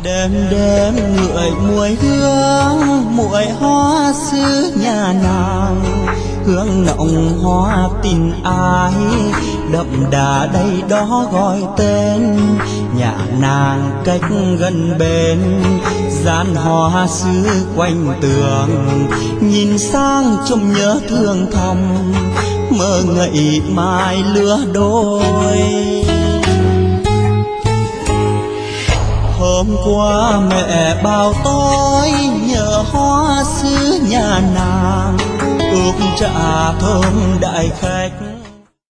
Đêm đêm ngửi mùi hương muội hoa xứ nhà nàng, hương nồng hoa tình ái đậm đà đây đó gọi tên. Nhà nàng cách gần bên gian hoa xứ quanh tường, nhìn sang trông nhớ thương thầm mơ ngậy mai lứa đôi. Hôm qua mẹ bảo tôi nhớ hoa xứ nhà nàng, ước trả thơm đại khách.